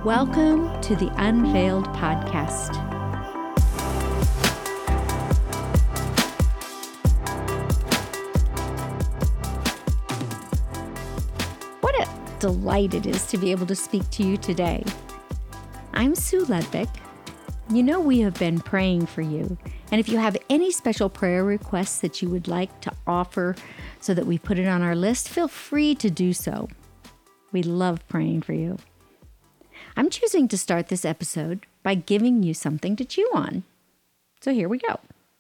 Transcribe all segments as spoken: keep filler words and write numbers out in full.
Welcome to the Unveiled Podcast. What a delight it is to be able to speak to you today. I'm Sue Ludwig. You know we have been praying for you, and if you have any special prayer requests that you would like to offer so that we put it on our list, feel free to do so. We love praying for you. I'm choosing to start this episode by giving you something to chew on. So here we go.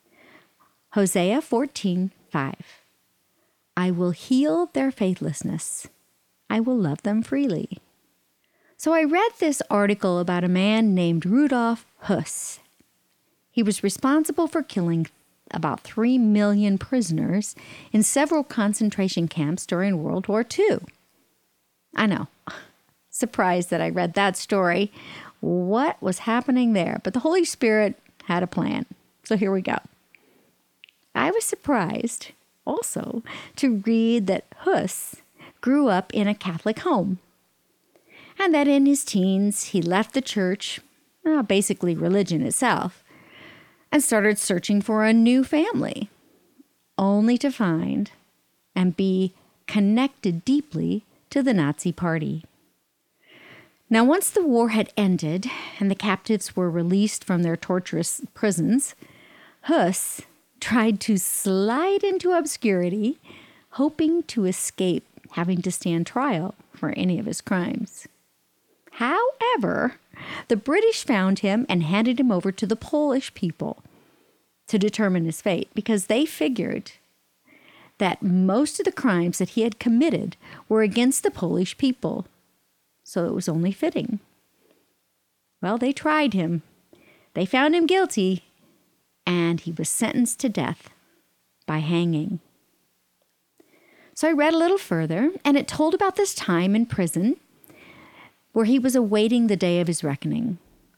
Hosea fourteen five. I will heal their faithlessness. I will love them freely. So I read this article about a man named Rudolf Höss. He was responsible for killing about three million prisoners in several concentration camps during World War Two. I know. Surprised that I read that story. What was happening there? But the Holy Spirit had a plan. So here we go. I was surprised also to read that Höss grew up in a Catholic home, and that in his teens he left the church, uh, basically religion itself, and started searching for a new family, only to find and be connected deeply to the Nazi Party. Now, once the war had ended and the captives were released from their torturous prisons, Höss tried to slide into obscurity, hoping to escape having to stand trial for any of his crimes. However, the British found him and handed him over to the Polish people to determine his fate, because they figured that most of the crimes that he had committed were against the Polish people. So it was only fitting. Well, they tried him. They found him guilty, and he was sentenced to death by hanging. So I read a little further, and it told about this time in prison where he was awaiting the day of his reckoning.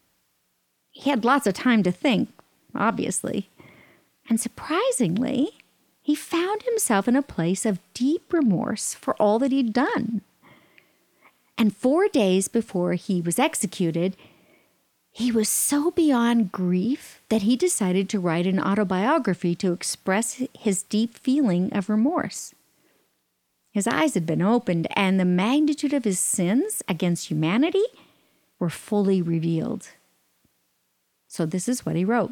He had lots of time to think, obviously. And surprisingly, he found himself in a place of deep remorse for all that he'd done. And four days before he was executed, he was so beyond grief that he decided to write an autobiography to express his deep feeling of remorse. His eyes had been opened, and the magnitude of his sins against humanity were fully revealed. So this is what he wrote.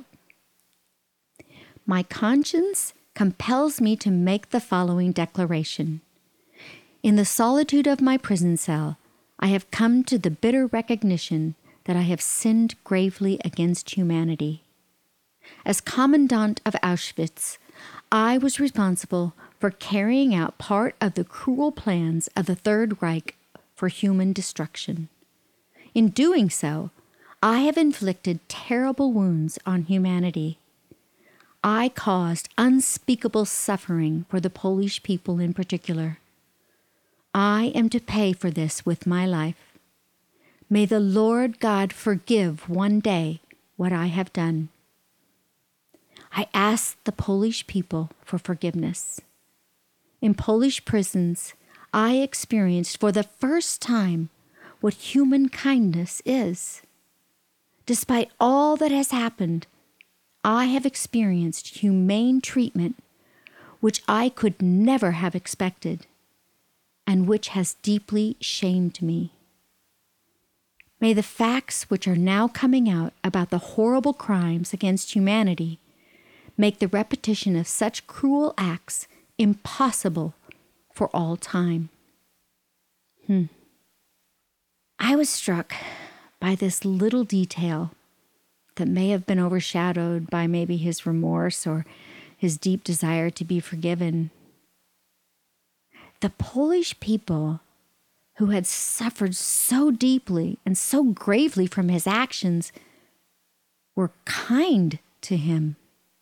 My conscience compels me to make the following declaration. In the solitude of my prison cell, I have come to the bitter recognition that I have sinned gravely against humanity. As commandant of Auschwitz, I was responsible for carrying out part of the cruel plans of the Third Reich for human destruction. In doing so, I have inflicted terrible wounds on humanity. I caused unspeakable suffering for the Polish people in particular. I am to pay for this with my life. May the Lord God forgive one day what I have done. I ask the Polish people for forgiveness. In Polish prisons, I experienced for the first time what human kindness is. Despite all that has happened, I have experienced humane treatment which I could never have expected, and which has deeply shamed me. May the facts which are now coming out about the horrible crimes against humanity make the repetition of such cruel acts impossible for all time. Hmm. I was struck by this little detail that may have been overshadowed by maybe his remorse or his deep desire to be forgiven. The Polish people, who had suffered so deeply and so gravely from his actions, were kind to him.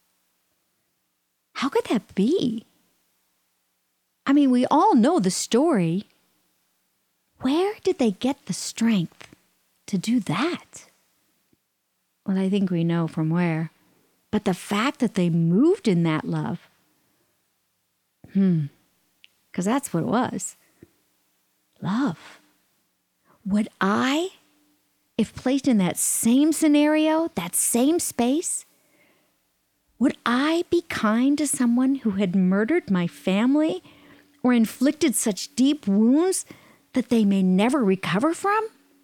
How could that be? I mean, we all know the story. Where did they get the strength to do that? Well, I think we know from where. But the fact that they moved in that love, hmm, because that's what it was. Love. Would I if placed in that same scenario, that same space, would I be kind to someone who had murdered my family or inflicted such deep wounds that they may never recover from?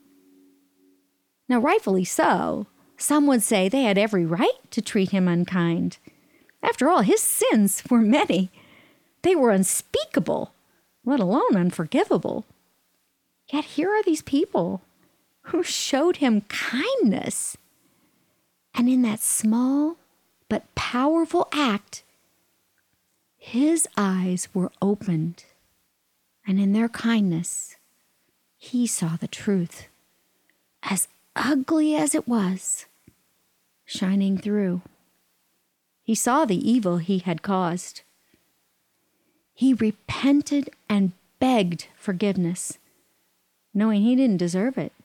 Now, rightfully so, some would say they had every right to treat him unkind. After all, his sins were many. They were unspeakable, let alone unforgivable. Yet here are these people who showed him kindness. And in that small but powerful act, his eyes were opened. And in their kindness, he saw the truth, as ugly as it was, shining through. He saw the evil he had caused. He repented and begged forgiveness, knowing he didn't deserve it.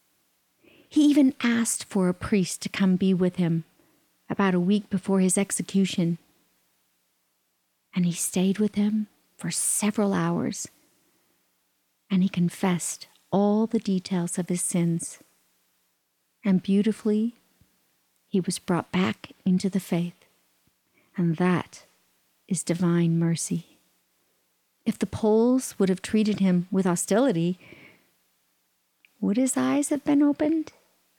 He even asked for a priest to come be with him about a week before his execution. And he stayed with him for several hours, and he confessed all the details of his sins. And beautifully, he was brought back into the faith. And that is divine mercy. If the Poles would have treated him with hostility, would his eyes have been opened?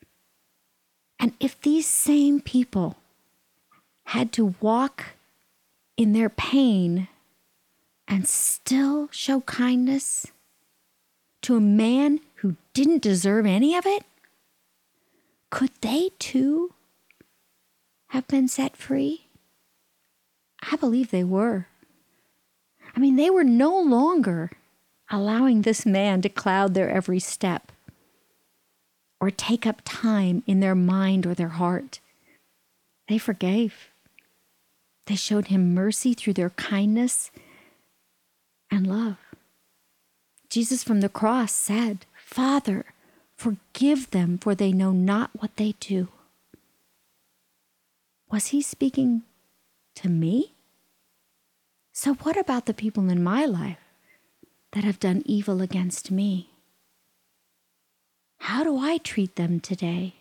And if these same people had to walk in their pain and still show kindness to a man who didn't deserve any of it, could they too have been set free? I believe they were. I mean, they were no longer allowing this man to cloud their every step or take up time in their mind or their heart. They forgave. They showed him mercy through their kindness and love. Jesus from the cross said, "Father, forgive them, for they know not what they do." Was he speaking to me? So what about the people in my life that have done evil against me? How do I treat them today?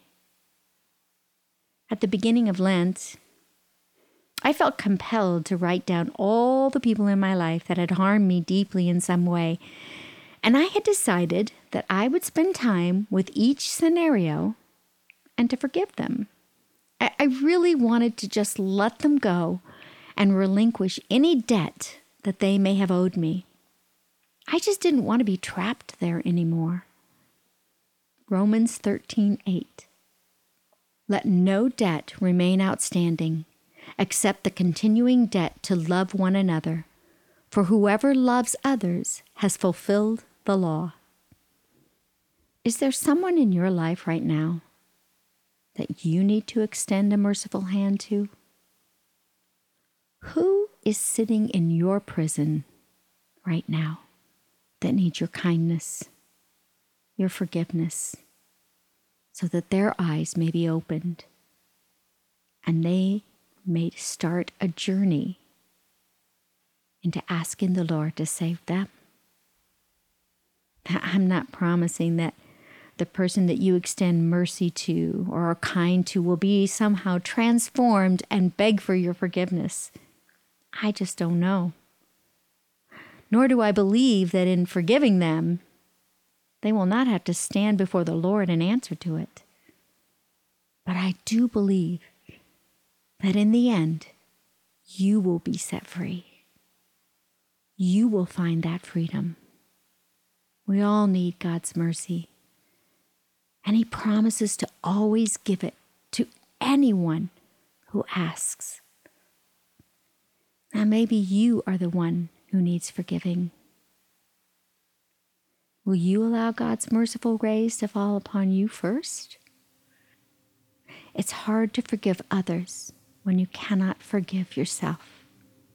At the beginning of Lent, I felt compelled to write down all the people in my life that had harmed me deeply in some way. And I had decided that I would spend time with each scenario and to forgive them. I, I really wanted to just let them go and relinquish any debt that they may have owed me. I just didn't want to be trapped there anymore. Romans thirteen eight. Let no debt remain outstanding, except the continuing debt to love one another. For whoever loves others has fulfilled the law. Is there someone in your life right now that you need to extend a merciful hand to? Who is sitting in your prison right now that needs your kindness, your forgiveness, so that their eyes may be opened and they may start a journey into asking the Lord to save them? I'm not promising that the person that you extend mercy to or are kind to will be somehow transformed and beg for your forgiveness. I just don't know. Nor do I believe that in forgiving them, they will not have to stand before the Lord and answer to it. But I do believe that in the end, you will be set free. You will find that freedom. We all need God's mercy. And He promises to always give it to anyone who asks. Now maybe you are the one who needs forgiving. Will you allow God's merciful grace to fall upon you first? It's hard to forgive others when you cannot forgive yourself.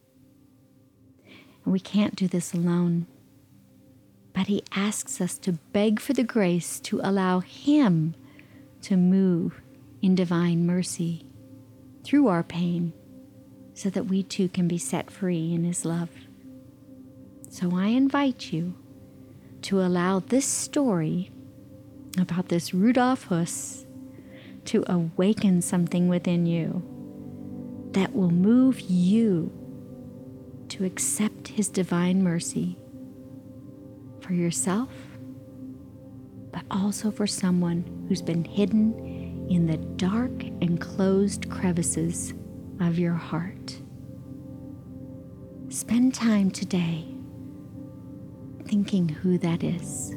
And we can't do this alone. But He asks us to beg for the grace to allow Him to move in divine mercy through our pain so that we too can be set free in His love. So I invite you to allow this story about this Rudolf Huss to awaken something within you that will move you to accept his divine mercy for yourself, but also for someone who's been hidden in the dark and closed crevices of your heart. Spend time today thinking who that is.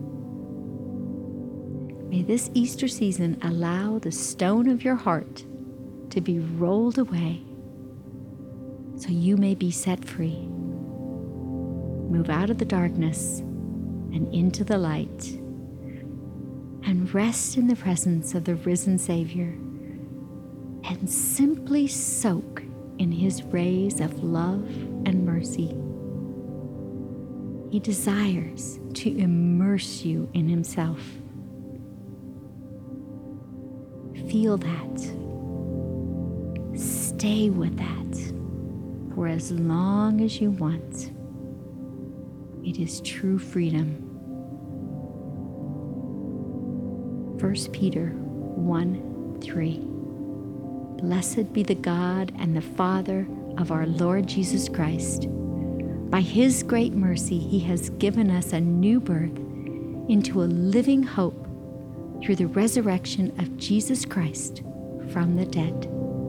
May this Easter season allow the stone of your heart to be rolled away so you may be set free. Move out of the darkness and into the light, and rest in the presence of the risen Savior, and simply soak in his rays of love and mercy. He desires to immerse you in himself. Feel that. Stay with that for as long as you want. It is true freedom. First Peter one three. Blessed be the God and the Father of our Lord Jesus Christ. By his great mercy, he has given us a new birth into a living hope through the resurrection of Jesus Christ from the dead.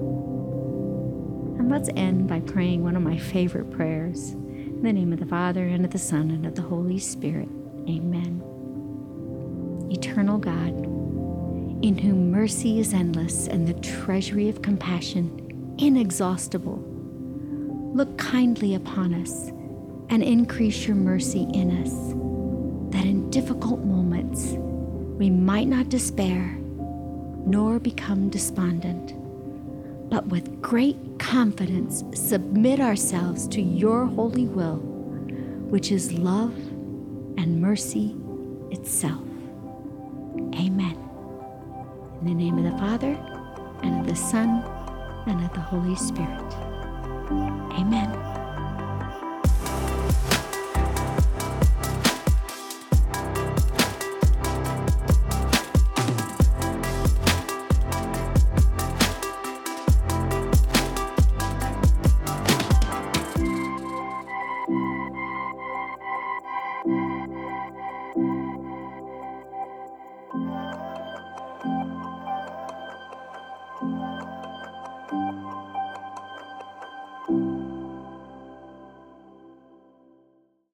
And let's end by praying one of my favorite prayers. In the name of the Father, and of the Son, and of the Holy Spirit. Amen. Eternal God, in whom mercy is endless and the treasury of compassion inexhaustible, look kindly upon us and increase your mercy in us, that in difficult moments we might not despair nor become despondent, but with great confidence submit ourselves to your holy will, which is love and mercy itself. Amen. In the name of the Father, and of the Son, and of the Holy Spirit. Amen.